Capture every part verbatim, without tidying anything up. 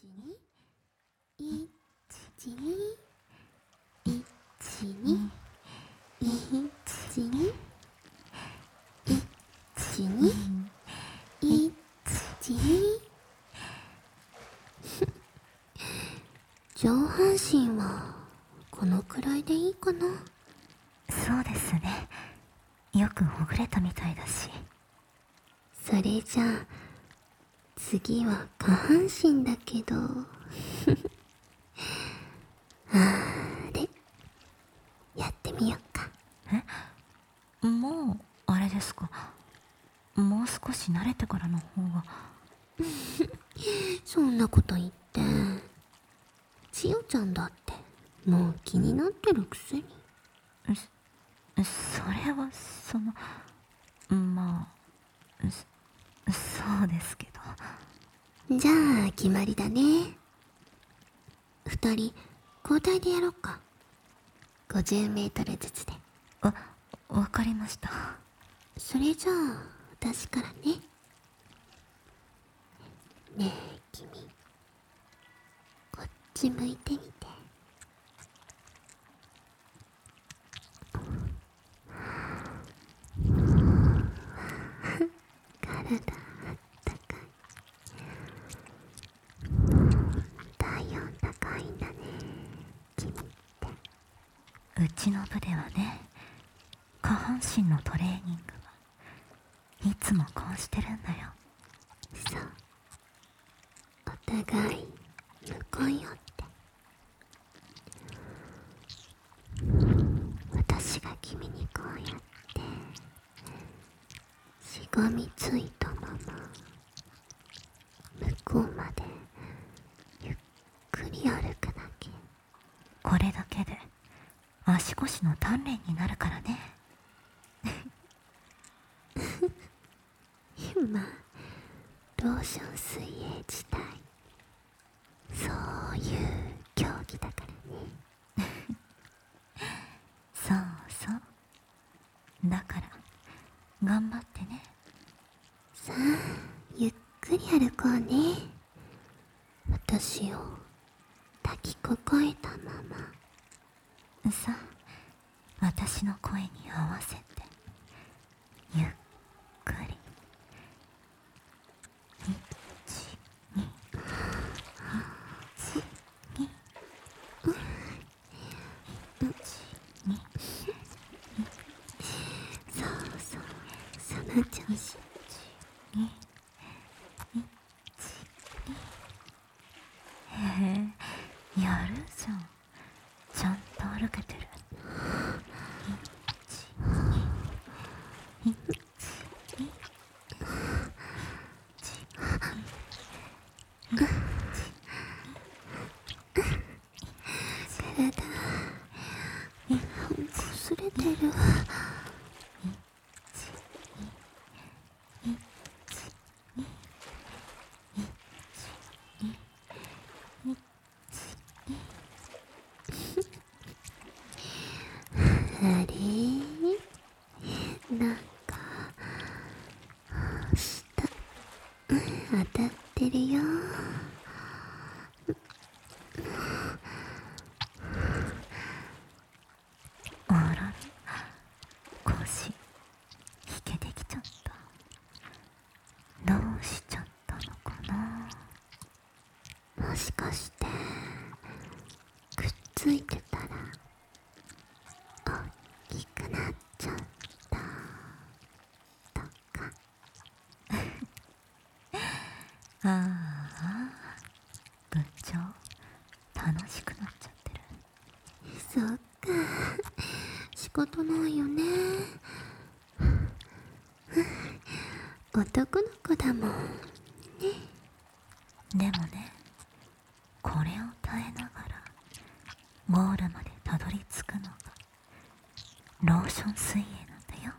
にいちにいちにいちにいちにいちに上半身はこのくらいでいいかな。 そうですね。よくほぐれたみたいだし。 それじゃあ次は下半身だけどあれやってみよっか。 え、もうあれですか。もう少し慣れてからの方が。 そんなこと言って千代ちゃんだってもう気になってるくせに。 そ、それはそのまあそ、そうですけど。じゃあ決まりだね。二人交代でやろっか。ごじゅうメートルずつで。 わ、わかりました。 それじゃあ私からね。ねえ君、こっち向いてみて。体あったかい。体温高いんだね君って。 うちの部ではね、下半身のトレーニングはいつもこうしてるんだよ。 そう、お互い向こうよって。私が君にこうやってしがみついたまま向こうまでゆっくり歩くだけ。 これだけで足腰の鍛錬になるからね。 まあローション水泳自体そういう競技だからね。 そうそう、だから頑張ってね。 さあゆっくり歩こうね。私を抱きここえたまま。 さあ、私の声に合わせてゆっくり。一二一二一二。 そうそう、その調子。 へえ、やるじゃん。ちゃんと歩けてる。 体こすれてる。あれなんか下当たってるよ。 あら、腰引けてきちゃった。どうしちゃったのかな。 もしかしてくっついてたら大きくなっちゃったとか。 ああ、部長楽しくなっちゃってる。 そっか、仕方ないよね。男の子だもんね。 でもね、これを耐えながらゴールまでたどり着くのがローション水泳なんだよ。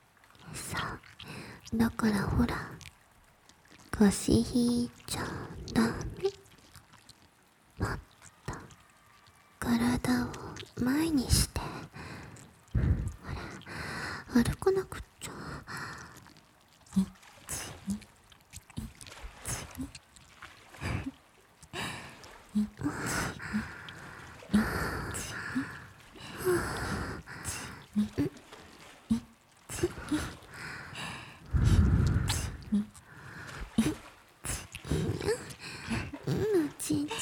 そうだからほら、腰引いちゃダメ。もっと体を前にして、ほら歩かなくっちゃ。 一二一二ちんちん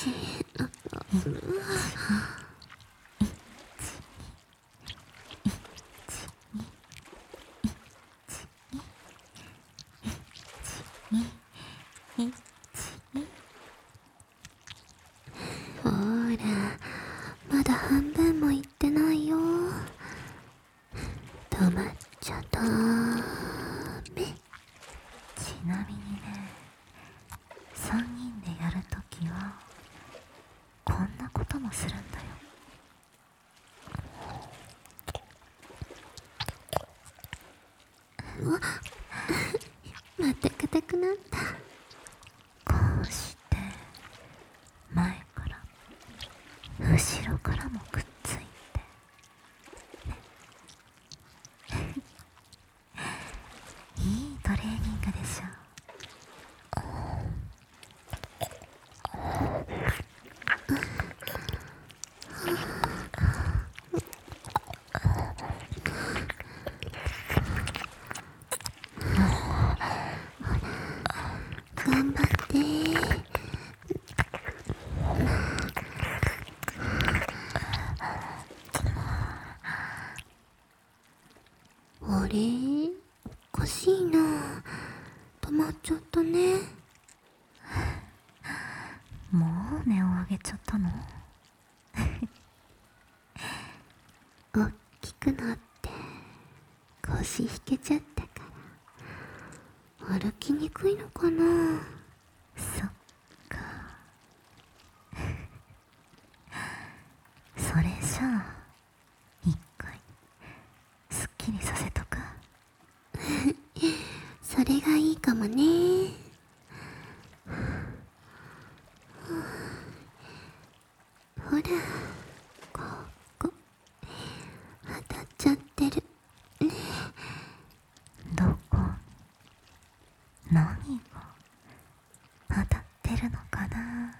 ほら、まだ半分もいってないよ。止まっちゃダメ。 ちなみにね、さんにんでやるときはこんなこともするんだよ。 また硬くなった。 こうして前から後ろからもくっついて、ね、いいトレーニングでしょ。 頑張って。あれ、おかしいな。止まっちゃったね。 もう音を上げちゃったの？ 大きくなって腰引けちゃったから歩きにくいのかな。 そっか。それじゃあ一回すっきりさせとく。 それがいいかもね。ほら、ここ当たっちゃってるね。 どこに何が当たってるのかな。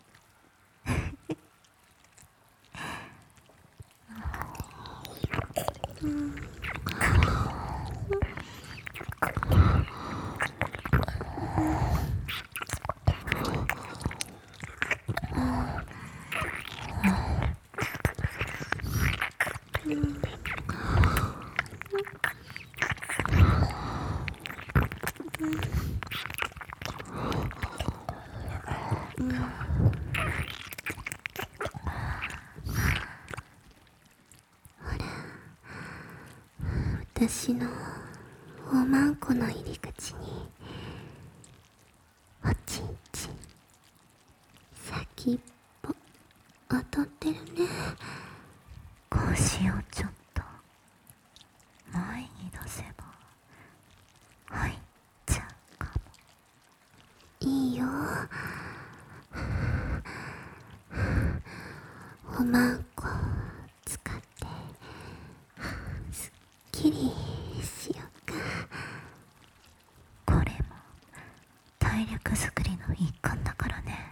私のおまんこの入り口におちんちん先っぽ当たってるね。 腰をちょっと前に出せば入っちゃうかも。 いいよ。おまんこ使ってすっきりしようか。 これも体力づくりの一環だからね。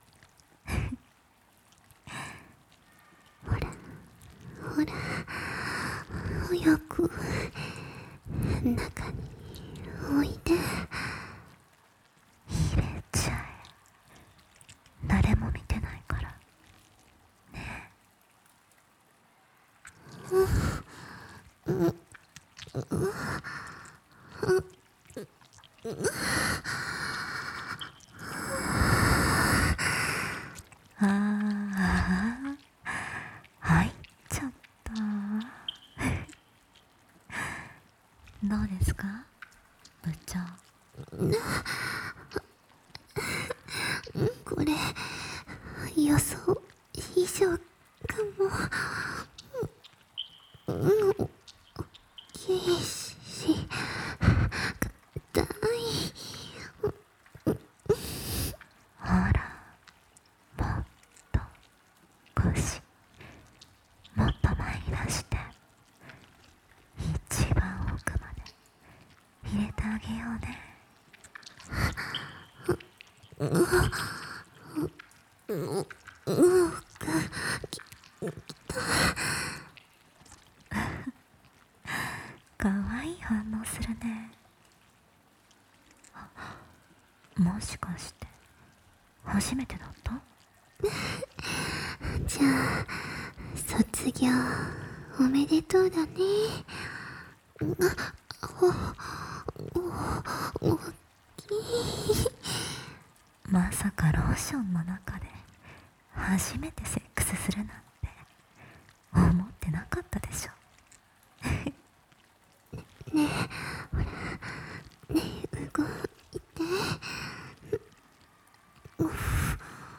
ほらほら、早く中においで。 入れちゃえ。誰も見てないからね。ああ、入っちゃった。どうですか部長。 これ予想以上かも。うん、きし硬い。 ほら、もっと腰もっと前に出して、一番奥まで入れてあげようね。 うくかわいい反応するね。もしかして初めてだった？ じゃあ卒業おめでとうだね。あ、お、お、大きい。 まさかローションの中で初めてセックスするなんて思ってなかったでしょ。 ねえ、ほら、ねえ、動いて。うふ、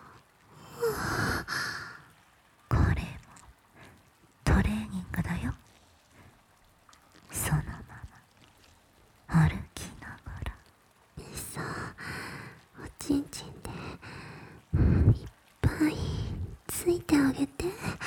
これもトレーニングだよ。そのまま歩きながら。 そう、おちんちんでいっぱいついてあげて。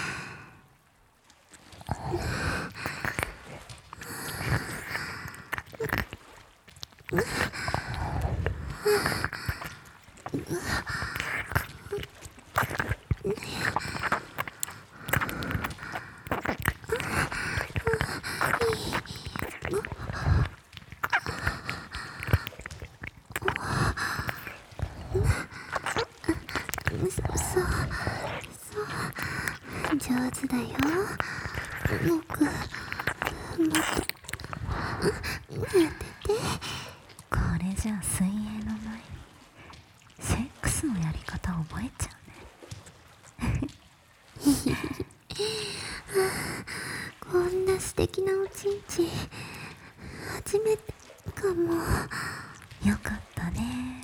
そうそう、上手だよ。僕もっとやってて。 これじゃあ水泳の前にセックスのやり方覚えちゃうね。 こんな素敵なおちんちん初めてかも。 よかったね。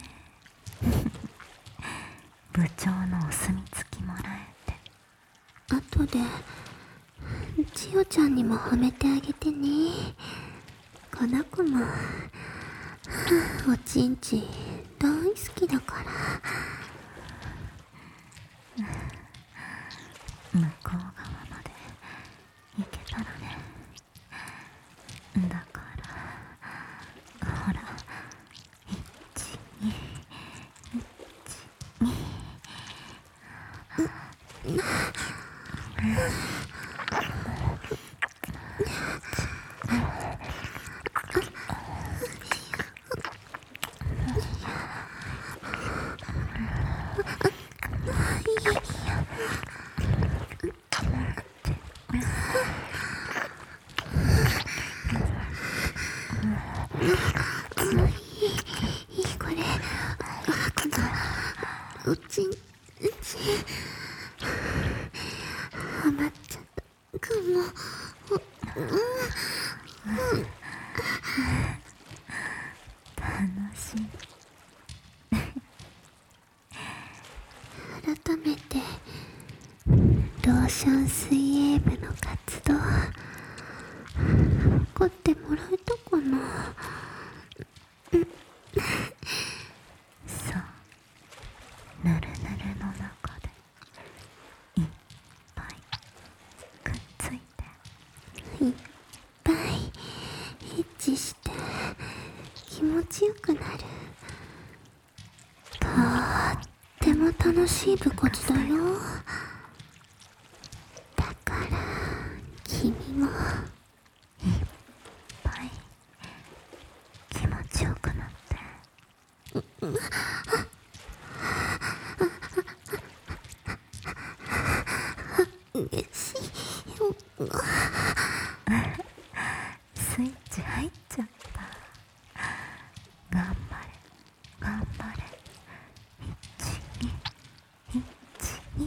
部長のお墨付きもらえて。 後で千代ちゃんにも褒めてあげてね。この子もおちんちん大好きだから。 向こう側まで行けたらね。だからほら、いちにいちにいい、これ。あ、このおちんちんハマっちゃったかも。 楽しい。 改めてローション水泳部の活動残ってもらえたかな。 そう、ぬるぬるの中でいっぱいくっついて、 いっぱいエッチして気持ちよくなる。とっても楽しい部活だよ。だから君もいっぱい気持ちよくなって。 嬉しい。 スイッチ入っちゃった。頑張れ頑張れ。いちにいちに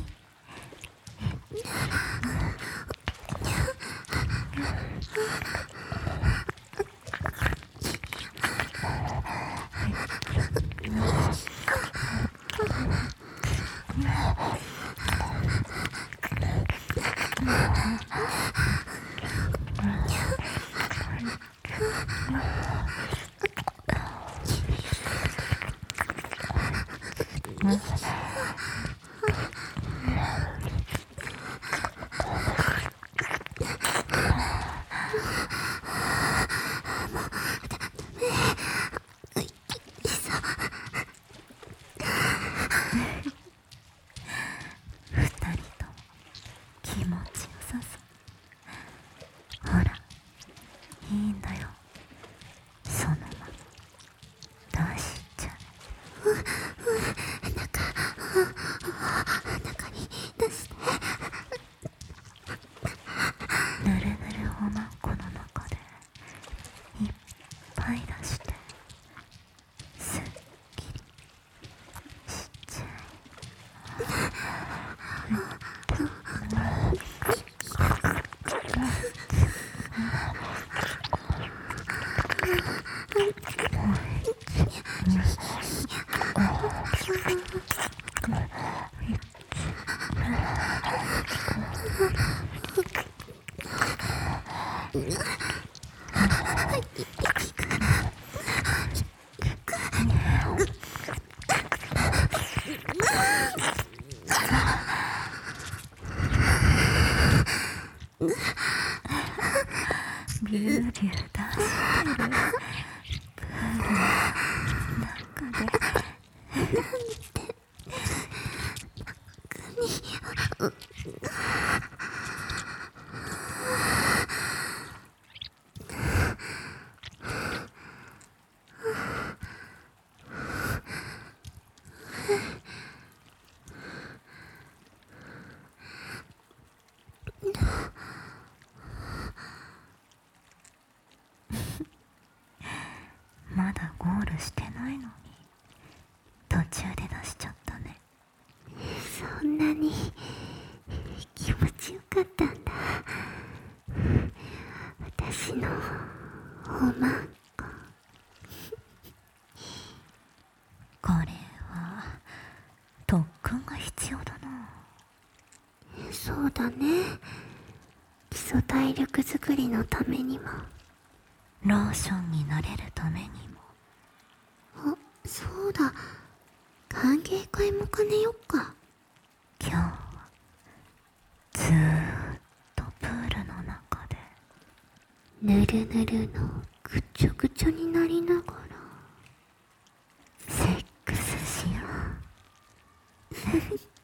中に出して。 ぬるぬるおまんこの中でいっぱい出してすっきりしちゃい。ビュービュー出してる。プールの中でまだゴールしてないのに途中で出しちゃったね。 そんなに気持ちよかったんだ、私のおまんこ。 これは特訓が必要だな。 そうだね、基礎体力作りのためにも。 ローションになれるためにも。 あ、そうだ、歓迎会も兼ねよっか。 今日はずーっとプールの中でぬるぬるのぐちょぐちょになりながらセックスしよう。